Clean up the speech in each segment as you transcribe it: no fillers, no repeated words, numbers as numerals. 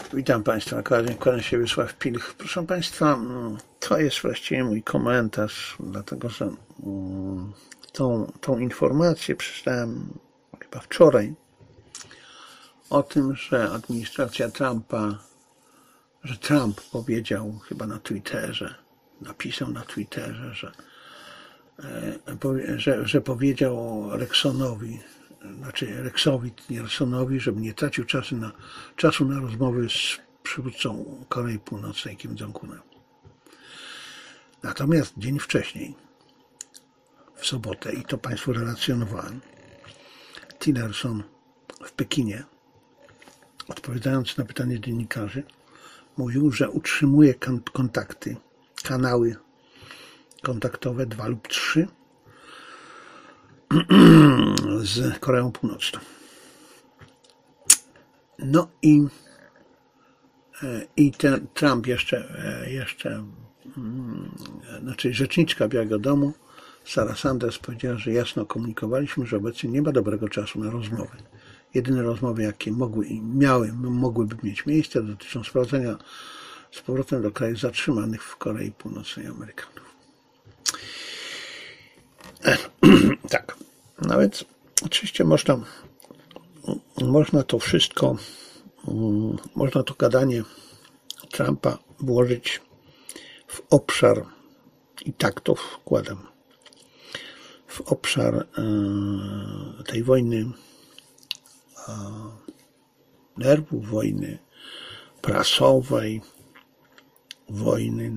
Witam Państwa, kłaniam się Wiesław Pilch. Proszę Państwa, to jest właściwie mój komentarz, dlatego że tą informację przeczytałem chyba wczoraj o tym, że administracja Trumpa, że Trump powiedział chyba na Twitterze, napisał na Twitterze, że powiedział Rexowi Tillerssonowi, żeby nie tracił czasu na rozmowy z przywódcą Korei Północnej Kim Jong-unem. Natomiast dzień wcześniej, w sobotę, i to Państwu relacjonowałem, Tillerson w Pekinie, odpowiadając na pytanie dziennikarzy, mówił, że utrzymuje kontakty, kanały kontaktowe 2 lub 3 z Koreą Północną. No i ten Trump jeszcze znaczy rzeczniczka Białego Domu Sarah Sanders powiedziała, że jasno komunikowaliśmy, że obecnie nie ma dobrego czasu na rozmowy. Jedyne rozmowy, jakie mogłyby mieć miejsce, dotyczą sprowadzenia z powrotem do krajów zatrzymanych w Korei Północnej Amerykanów. Tak. No więc oczywiście można to wszystko, można to gadanie Trumpa włożyć w obszar, i tak to wkładam, w obszar tej wojny nerwów, wojny prasowej, wojny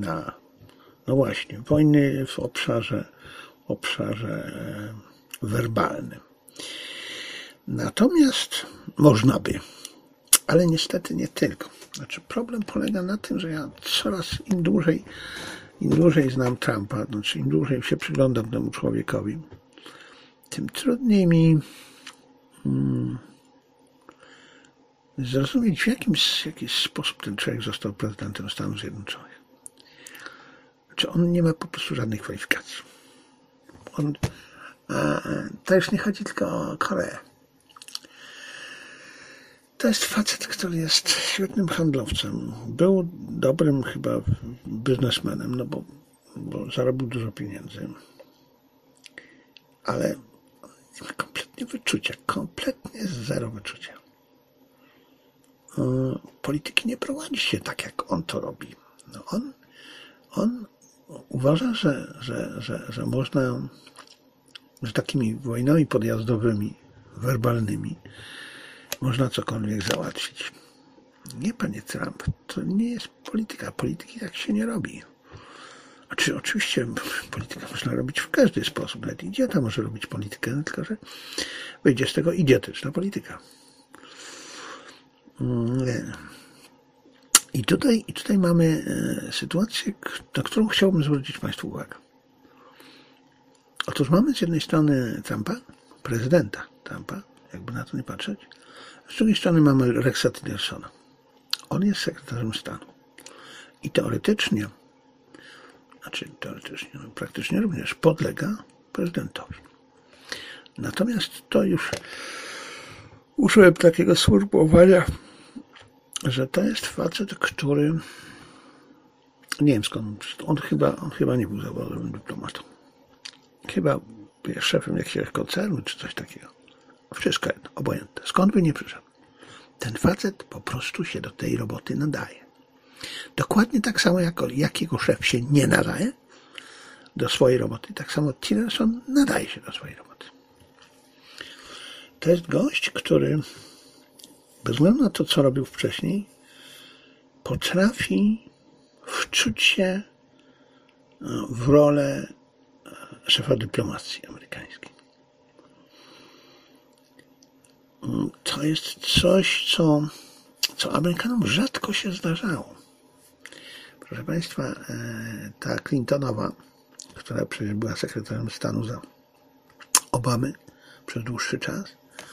wojny w obszarze werbalnym. Natomiast można by, ale niestety nie tylko. Znaczy problem polega na tym, że ja coraz im dłużej znam Trumpa, znaczy im dłużej się przyglądam temu człowiekowi, tym trudniej mi zrozumieć, w jaki sposób ten człowiek został prezydentem Stanów Zjednoczonych. Znaczy on nie ma po prostu żadnych kwalifikacji. To już nie chodzi tylko o Koreę. To jest facet, który jest świetnym handlowcem. Był dobrym chyba biznesmenem, no bo zarobił dużo pieniędzy. Ale nie ma kompletnie wyczucia, kompletnie zero wyczucia. Polityki nie prowadzi się tak, jak on to robi. No on uważa, że można, że takimi wojnami podjazdowymi, werbalnymi, można cokolwiek załatwić. Nie, panie Trump, to nie jest polityka. Polityki tak się nie robi. Oczywiście politykę można robić w każdy sposób. Nawet idiota może robić politykę, tylko że wyjdzie z tego idiotyczna polityka. I tutaj mamy sytuację, na którą chciałbym zwrócić Państwu uwagę. Otóż mamy z jednej strony Trumpa, prezydenta Trumpa, jakby na to nie patrzeć, z drugiej strony mamy Rexa Tillersona. On jest sekretarzem stanu. I teoretycznie, praktycznie również podlega prezydentowi. Natomiast to już użyłem takiego sformułowania, że to jest facet, który, nie wiem skąd, on chyba nie był zawodowym dyplomatą. Chyba jest szefem jakiegoś koncernu, czy coś takiego. Wszystko jedno, obojętne. Skąd by nie przyszedł? Ten facet po prostu się do tej roboty nadaje. Dokładnie tak samo, jak jego szef się nie nadaje do swojej roboty, tak samo Tillerson nadaje się do swojej roboty. To jest gość, który bez względu na to, co robił wcześniej, potrafi wczuć się w rolę szefa dyplomacji amerykańskiej. To jest coś, co Amerykanom rzadko się zdarzało. Proszę Państwa, ta Clintonowa, która przecież była sekretarzem stanu za Obamy przez dłuższy czas,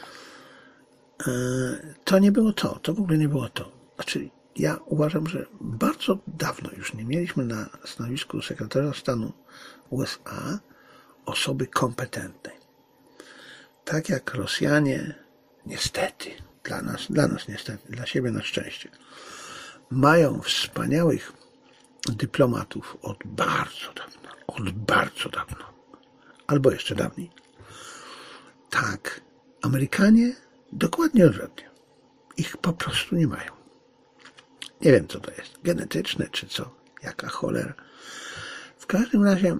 to nie było to w ogóle nie było to. Znaczy, ja uważam, że bardzo dawno już nie mieliśmy na stanowisku sekretarza stanu USA osoby kompetentnej. Tak jak Rosjanie, niestety, dla nas niestety, dla siebie na szczęście, mają wspaniałych dyplomatów od bardzo dawna, albo jeszcze dawniej. Tak, Amerykanie dokładnie odwrotnie. Ich po prostu nie mają. Nie wiem, co to jest, genetyczne czy co, jaka cholera. W każdym razie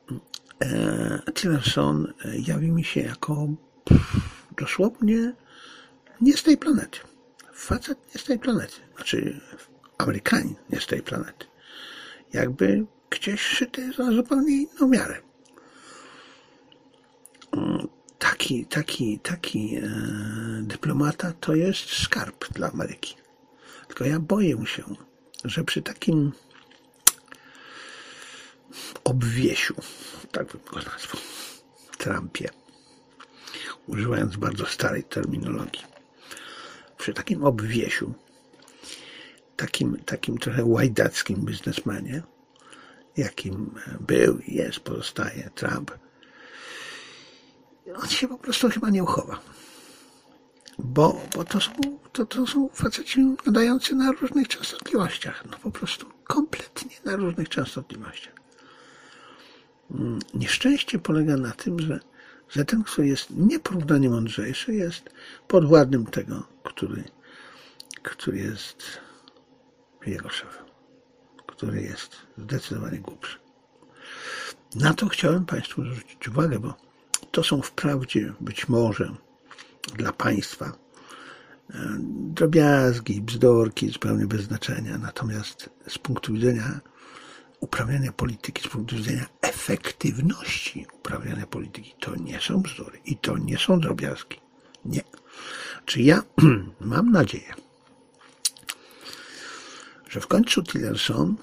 Tillerson jawi mi się jako dosłownie nie z tej planety. Facet nie z tej planety. Znaczy Amerykanin nie z tej planety. Jakby gdzieś szyty za zupełnie inną miarę. Taki dyplomata to jest skarb dla Ameryki. Tylko ja boję się, że przy takim obwiesiu, tak bym go nazwał, Trumpie, używając bardzo starej terminologii, przy takim obwiesiu, takim trochę łajdackim biznesmenie, jakim był i jest, pozostaje Trump, on się po prostu chyba nie uchowa. Bo to są faceci nadający na różnych częstotliwościach. No po prostu kompletnie na różnych częstotliwościach. Nieszczęście polega na tym, że ten, który jest nieporównanie mądrzejszy, jest podwładnym tego, który jest jego szefem, który jest zdecydowanie głupszy. Na to chciałem Państwu zwrócić uwagę, bo to są wprawdzie być może dla państwa drobiazgi, bzdurki zupełnie bez znaczenia. Natomiast z punktu widzenia uprawiania polityki, z punktu widzenia efektywności uprawiania polityki, to nie są bzdury i to nie są drobiazgi. Nie. Czy ja mam nadzieję, że w końcu Tillerson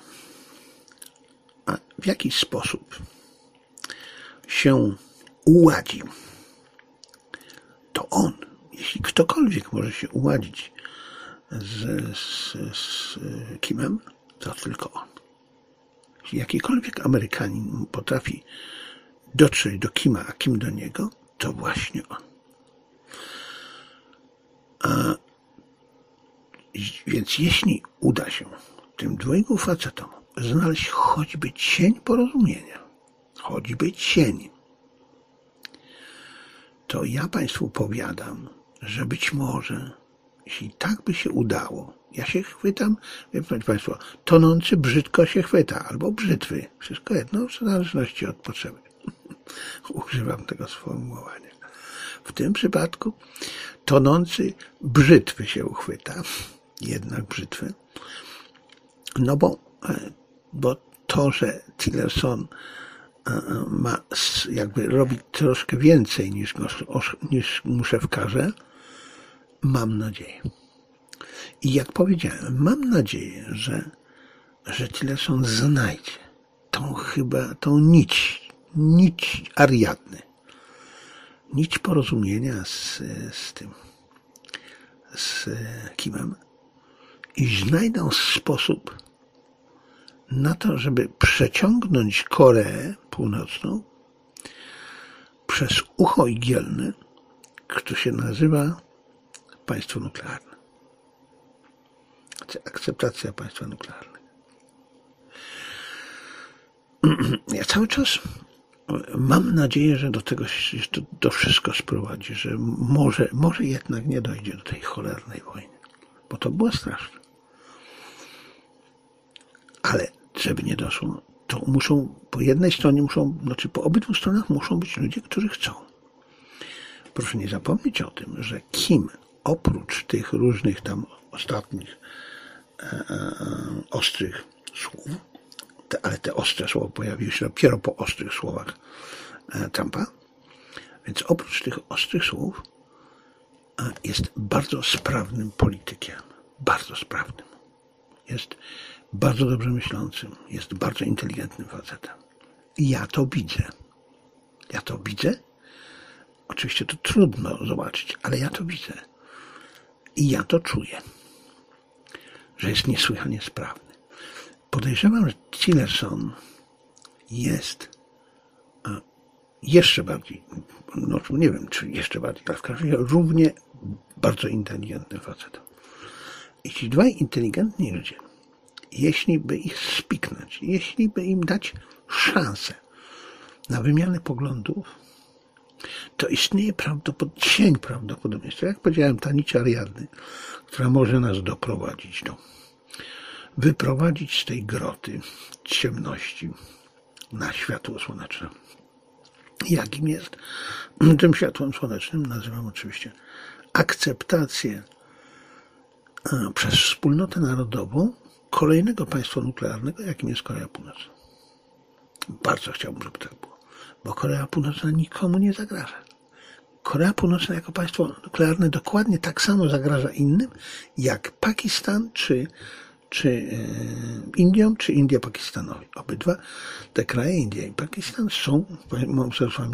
w jakiś sposób się uładził. To on, jeśli ktokolwiek może się uładzić z Kimem, to tylko on. Jeśli jakikolwiek Amerykanin potrafi dotrzeć do Kima, a Kim do niego, to właśnie on. Więc jeśli uda się tym dwojgu facetom znaleźć choćby cień porozumienia, choćby cień, to ja Państwu powiadam, że być może, jeśli tak by się udało, ja się chwytam, wie Państwo, tonący brzydko się chwyta, albo brzytwy, wszystko jedno, w zależności od potrzeby. Używam tego sformułowania. W tym przypadku tonący brzytwy się uchwyta, jednak brzytwy, no bo to, że Tillerson ma jakby robić troszkę więcej niż mu szef każe, mam nadzieję. I jak powiedziałem, mam nadzieję, że Tillerson znajdzie tą nić Ariadny, nić porozumienia z Kimem i znajdą sposób na to, żeby przeciągnąć Koreę Północną przez ucho igielne, które się nazywa państwo nuklearne. Akceptacja państwa nuklearnego. Ja cały czas mam nadzieję, że do tego się to wszystko sprowadzi, że może jednak nie dojdzie do tej cholernej wojny, bo to było straszne. Ale żeby nie doszło, to po jednej stronie po obydwu stronach muszą być ludzie, którzy chcą. Proszę nie zapomnieć o tym, że Kim oprócz tych różnych tam ostatnich ostrych słów, ale te ostre słowa pojawiły się dopiero po ostrych słowach Trumpa, więc oprócz tych ostrych słów jest bardzo sprawnym politykiem. Bardzo sprawnym. Jest bardzo dobrze myślącym. Jest bardzo inteligentnym facetem. I ja to widzę. Ja to widzę. Oczywiście to trudno zobaczyć, ale ja to widzę. I ja to czuję. Że jest niesłychanie sprawny. Podejrzewam, że Tillerson jest jeszcze bardziej, no nie wiem, czy jeszcze bardziej, ale w każdym razie równie bardzo inteligentnym facetem. I ci dwaj inteligentni ludzie jeśli by ich spiknąć, jeśli by im dać szansę na wymianę poglądów, to istnieje cień prawdopodobieństwa, jak powiedziałem, ta nić Ariadny, która może nas wyprowadzić z tej groty ciemności na światło słoneczne. Jakim jest? Tym światłem słonecznym nazywam oczywiście akceptację przez wspólnotę narodową kolejnego państwa nuklearnego, jakim jest Korea Północna. Bardzo chciałbym, żeby tak było, bo Korea Północna nikomu nie zagraża. Korea Północna jako państwo nuklearne dokładnie tak samo zagraża innym, jak Pakistan czy Indiom, czy India Pakistanowi. Obydwa te kraje, India i Pakistan, są mocarstwami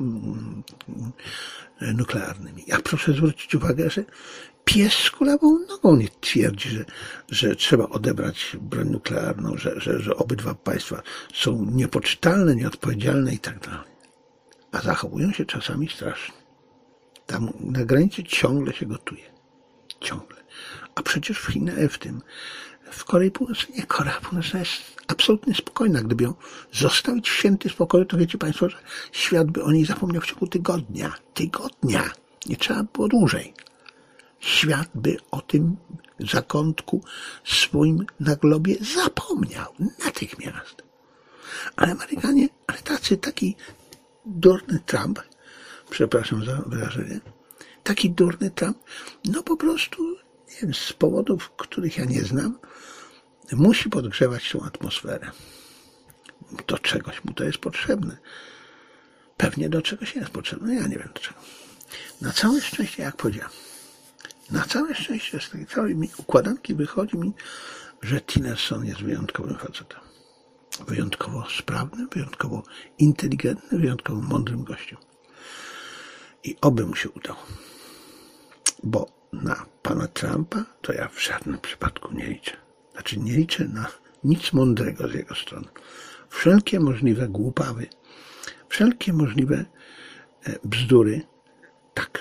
nuklearnymi. Ja proszę zwrócić uwagę, że pies z kulawą nogą nie twierdzi, że trzeba odebrać broń nuklearną, że obydwa państwa są niepoczytalne, nieodpowiedzialne i tak dalej. A zachowują się czasami strasznie. Tam na granicy ciągle się gotuje. Ciągle. A przecież w Korei Północnej nie. Korea Północna jest absolutnie spokojna. Gdyby ją zostawić w święty spokoju, to wiecie Państwo, że świat by o niej zapomniał w ciągu tygodnia. Tygodnia. Nie trzeba było dłużej. Świat by o tym zakątku swoim na globie zapomniał. Natychmiast. Ale Amerykanie, taki durny Trump, przepraszam za wyrażenie, taki durny Trump, no po prostu, nie wiem, z powodów, których ja nie znam, musi podgrzewać tą atmosferę. Do czegoś mu to jest potrzebne. Pewnie do czegoś jest potrzebne, ja nie wiem do czego. Na całe szczęście, jak powiedziałem, na całe szczęście z tej całej układanki wychodzi mi, że Tillerson jest wyjątkowym facetem. Wyjątkowo sprawnym, wyjątkowo inteligentnym, wyjątkowo mądrym gościem. I oby mu się udało. Bo na pana Trumpa to ja w żadnym przypadku nie liczę. Znaczy nie liczę na nic mądrego z jego strony. Wszelkie możliwe głupawy, wszelkie możliwe bzdury, tak.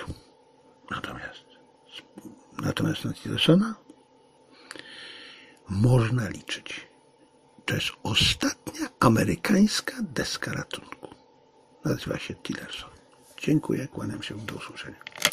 Natomiast na Tillersona można liczyć. To jest ostatnia amerykańska deska ratunku. Nazywa się Tillerson. Dziękuję, kłaniam się, do usłyszenia.